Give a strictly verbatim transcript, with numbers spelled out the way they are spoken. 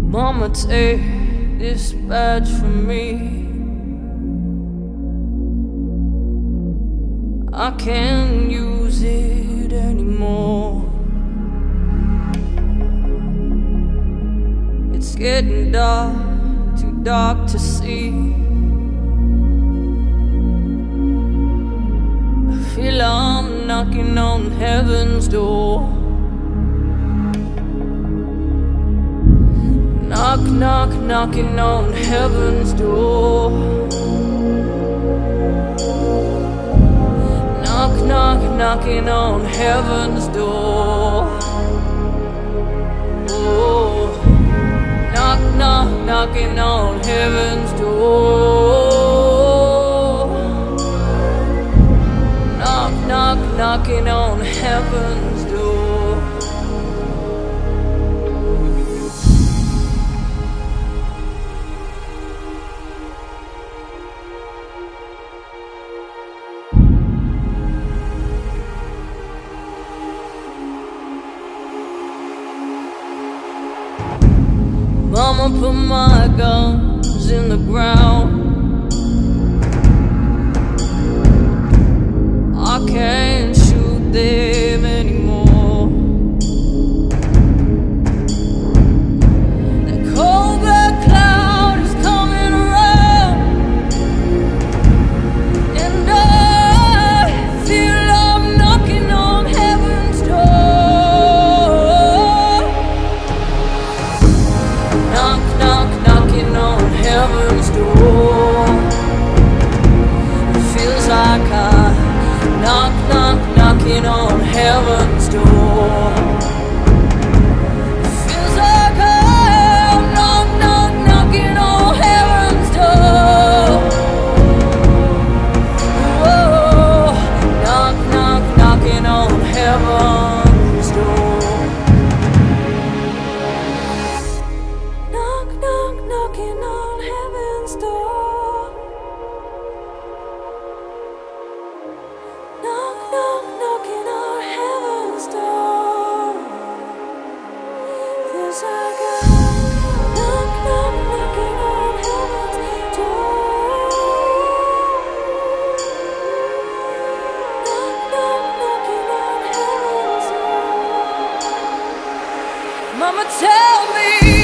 Mama, take this badge from me. I can't use it anymore. It's getting dark, too dark to see. I feel I'm knocking on heaven's door. Knock, knock, knocking on heaven's door. Knock, knock, knocking on heaven's door. Oh, knock, knock, knocking on heaven's door. Knock, knock, knocking on heaven's door. Mama, put my guns in the ground. I can't shoot them anymore. That cold black cloud is coming around, and I feel I'm knocking on heaven's door. Knock, knock, knocking on heaven's door. It feels like I knock, knock, knocking on heaven's door. It feels like I'm knock, knock, knocking on heaven's door. Whoa, knock, knock, knocking on heaven's door. Knock, knock, knocking on heaven's door. Knock, knock, knocking on heaven's door. Feels like a knock, knock, knocking on heaven's door. Knock, knock, knocking on heaven's door. Mama, tell me